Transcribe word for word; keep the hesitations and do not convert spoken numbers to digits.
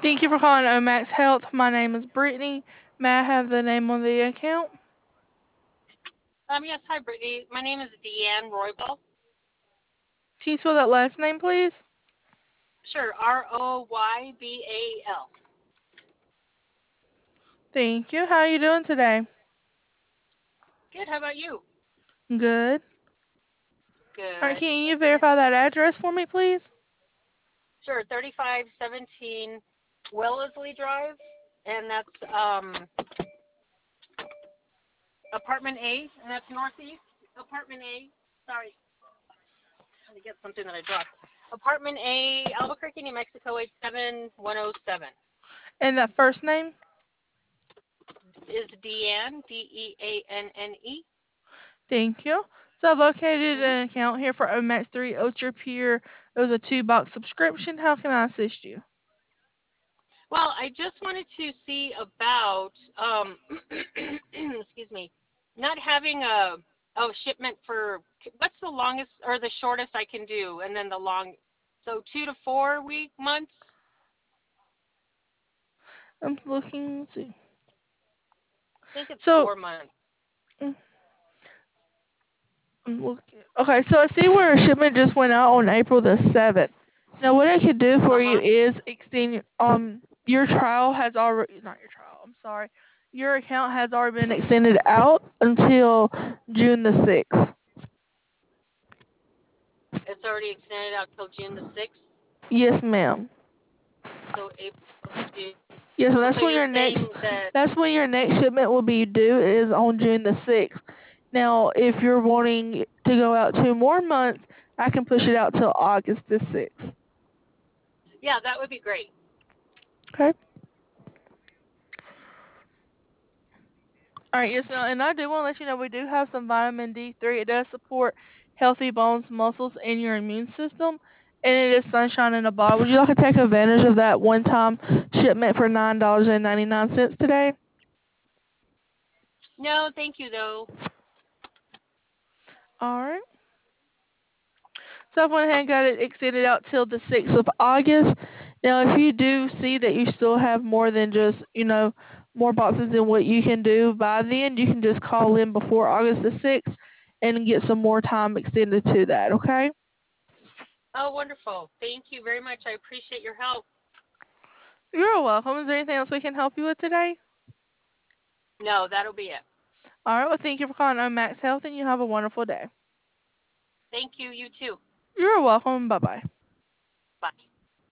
Thank you for calling Omax Health. My name is Brittany. May I have the name on the account? Um, yes, hi, Brittany. My name is Deanne Roybal. Can you spell that last name, please? Sure, R O Y B A L. Thank you. How are you doing today? Good, how about you? Good. All right, Good. can you verify that address for me, please? Sure, thirty-five seventeen Wellesley Drive, and that's um, apartment A, and that's northeast. Apartment A, sorry, trying to get something that I dropped. Apartment A, Albuquerque, New Mexico, eight seven one zero seven. And that first name? Is Deanne, D E A N N E. Thank you. So I've located Mm-hmm. an account here for Omax three Ultra Pure. It was a two-box subscription. How can I assist you? Well, I just wanted to see about, um, excuse me, not having a, a shipment for, what's the longest or the shortest I can do, and then the long, so two to four week months. I'm looking to see. I think it's So, four months. mm, I'm looking. Okay, so I see where a shipment just went out on April the seventh. Now, what I could do Uh for you huh. is extend um your trial has already not your trial. I'm sorry. Your account has already been extended out until June the sixth. It's already extended out till June the sixth. Yes, ma'am. So April, June. Yes, and So that's when you're your next saying that, that's when your next shipment will be due is on June the sixth. Now, if you're wanting to go out two more months, I can push it out till August the sixth. yeah, that would be great. Okay. All right, yes, ma'am. And I do want to let you know we do have some vitamin D three. It does support healthy bones, muscles, and your immune system. And it is sunshine in a bottle. Would you like to take advantage of that one-time shipment for nine dollars and ninety-nine cents today? No, thank you though. All right. So I went ahead and got it extended out till the sixth of August. Now, if you do see that you still have more than just, you know, more boxes than what you can do by then, you can just call in before August the sixth and get some more time extended to that, okay? Oh, wonderful. Thank you very much. I appreciate your help. You're welcome. Is there anything else we can help you with today? No, that'll be it. All right. Well, thank you for calling on Max Health, and you have a wonderful day. Thank you. You too. You're welcome. Bye bye.